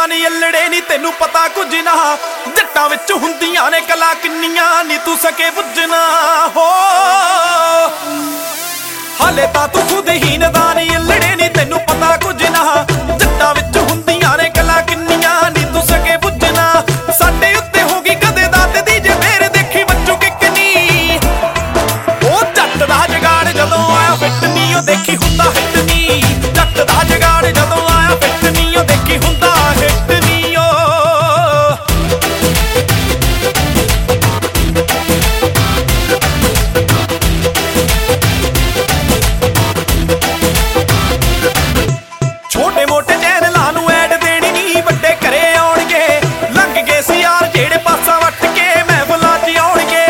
ਨੀ ਅਲੜੇ ਨੀ ਤੈਨੂੰ ਪਤਾ ਕੁਝ ਨਾ। ਜੱਟਾਂ ਵਿੱਚ ਹੁੰਦੀਆਂ ਨੇ ਕਲਾ ਕਿੰਨੀਆਂ ਨੀ ਤੂੰ ਸਕੇ ਪੁੱਜਣਾ ਹੋ। ਹਾਲੇ ਤਾਂ ਤੂੰ ਖੁਦ ਹੀ ਨਦਾਨ ਅਲੜੇ ਨੀ ਤੈਨੂੰ ਪਤਾ ਕੁਝ ਨਾ। ਜੱਟਾਂ ਵਿੱਚ ਹੁੰਦੀਆਂ ਨੇ ਕਲਾ ਕਿੰਨੀਆਂ ਨੀ ਤੂੰ ਸਕੇ ਪੁੱਜਣਾ। ਸਾਡੇ ਉੱਤੇ ਹੋ ਗਈ ਕਦੇ ਦਾਤੇ ਦੀ ਜੇ ਫੇਰ ਦੇਖੀ ਬੱਚੂ ਕਿੰਨੀ। ਉਹ ਜੱਟ ਦਾ ਜਗਾੜ ਜਦੋਂ ਆਇਆ ਫਿੱਟ ਨੀ ਉਹ ਦੇਖੀ ਹੁੰਦਾ ਹਿੱਟ ਨੀ। ਜੱਟ ਦਾ ਜਗਾੜ ਜਦੋਂ ਆਇਆ ਫਿੱਟ ਨੀ ਉਹ ਦੇਖੀ ਹੁੰਦਾ ਹਿੱਟ ਨੀ। ਛੋਟੇ ਮੋਟੇ ਚੈਨਲਾਂ ਨੂੰ ਐਡ ਦੇਣੀ ਨੀ ਵੱਡੇ ਘਰੇ ਆਉਣਗੇ। ਲੰਘ ਗਏ ਸੀ ਯਾਰ ਜਿਹੜੇ ਪਾਸਾ ਵੱਟ ਕੇ ਮਹਿਫਲਾਂ 'ਚ ਆਉਣਗੇ।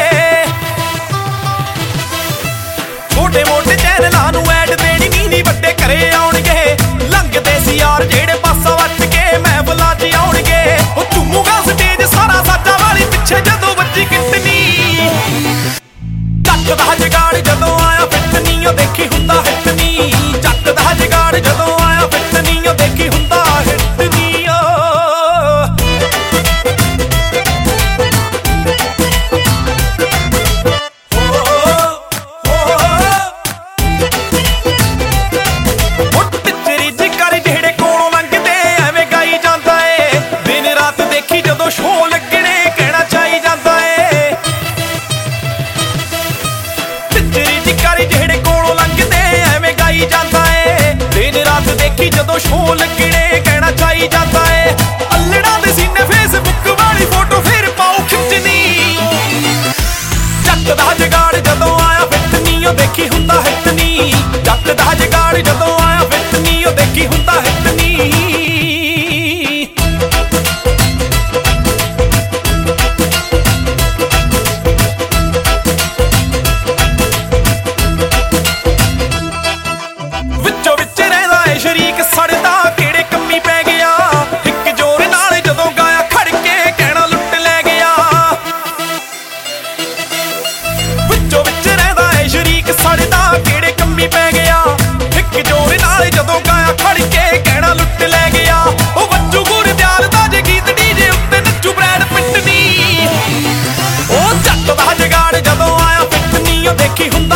ਛੋਟੇ ਮੋਟੇ ਚੈਨਲਾਂ ਨੂੰ ਐਡ ਦੇਣੀ ਨੀ ਵੱਡੇ ਘਰੇ ਆਉਣਗੇ। ਲੰਘਦੇ ਸੀ ਯਾਰ ਜਿਹੜੇ ਪਾਸਾ ਵੱਟ ਕੇ ਮਹਿਫਲਾਂ 'ਚ ਆਉਣਗੇ। ਉਹ ਝੂਮੂਗਾ ਸਟੇਜ ਸਾਰਾ ਸਾਜਾਂ ਵਾਲੀ ਪਿੱਛੇ ਜਦੋਂ ਵੱਜੀ ਕਿਟਨੀ। ਜੱਟ ਦਾ ਜਗਾੜ ਜਦੋਂ ਆਇਆ ਫਿੱਟ ਨੀ ਉਹ ਦੇਖੀ ਹੁੰਦਾ ਹਿੱਟ ਨੀ। ਜੱਟ ਦਾ ਜਗਾੜ ਜਦੋਂ ਆਇਆ ਫਿੱਟ ਨੀ ਉਹ ਦੇਖੀ ਹੁੰਦਾ ਹਿੱਟ ਨੀ। ਟਿੱਚਰੀ ਜਿਕਰ ਜਿਹੜੇ ਕੋਲੋਂ ਲੰਘਦੇ ਐਵੇਂ ਗਾਈ ਜਾਂਦਾ ਏ। ਦਿਨ ਰਾਤ ਦੇਖੀ ਜਦੋਂ ਸ਼ੋਅ ਲੱਗਣੇ ਕਹਿਣਾ ਚਾਹੀ ਜਾਂਦਾ ਏ। ਟਿੱਚਰੀ ਜਿਕਰ ਜਿਹੜੇ ਕੋਲੋਂ ਲੰਘਦੇ ਐਵੇਂ ਗਾਈ ਜਾਂਦਾ ਏ। ਦਿਨ ਰਾਤ ਦੇਖੀ ਜਦੋਂ ਸ਼ੋਅ ਲੱਗਣੇ ਕਹਿਣਾ ਚਾਹੀ ਜਾਂਦਾ ਏ। ਅਲੜਾਂ ਦੇ ਸੀਨੇ ਫੇਸਬੁੱਕ ਵਾਲੀ ਫੋਟੋ ਫਿਰ ਪਾਉ ਖਿੱਚਣੀ। ਜੱਟ ਦਾ ਜਗਾੜ ਜਦੋਂ ਆਇਆ ਫਿੱਟ ਨੀ ਉਹ ਦੇਖੀ ਹੁੰਦਾ ਹਿੱਟ ਨੀ। ਜੱਟ ਦਾ ਜਗਾੜ ਜਦੋਂ ਆਇਆ ਫਿੱਟ ਨੀ ਉਹ ਦੇਖੀ ਹੁੰਦਾ ਹਿੱਟ ਨੀ। ਵਿੱਚੋਂ ਵਿੱਚ ਰਹਿੰਦਾ ਏ ਸ਼ਰੀਕ ਸੜਦਾ ਕਿਹੜੇ ਕੰਮੀ ਪੈ ਗਿਆ। ਇੱਕ ਜੋਰ ਨਾਲ ਜਦੋਂ ਗਾਇਆ ਖੜ ਕੇ ਕਹਿਣਾ ਲੁੱਟ ਲੈ ਗਿਆ। ਵਿੱਚੋਂ ਵਿੱਚ ਰਹਿੰਦਾ ਏ ਸ਼ਰੀਕ ਸੜਦਾ ਕਿਹੜੇ ਕੰਮੀ ਪੈ ਗਿਆ। ਇੱਕ ਜੋਰ ਨਾਲ ਜਦੋਂ ਗਾਇਆ ਖੜ ਕੇ ਕਹਿਣਾ ਲੁੱਟ ਲੈ ਗਿਆ। ਉਹ ਵੱਜੂ ਗੁਰਦਿਆਲ ਦਾ ਜੇ ਗੀਤ ਡੀਜੇ ਉੱਤੇ ਨੱਚੂ ਬਰੈਡ ਪਿੱਟ ਨੀ। ਉਹ ਜੱਟ ਦਾ ਜਗਾੜ ਜਦੋਂ ਆਇਆ ਫਿੱਟ ਨੀ ਉਹ ਦੇਖੀ ਹੁੰਦਾ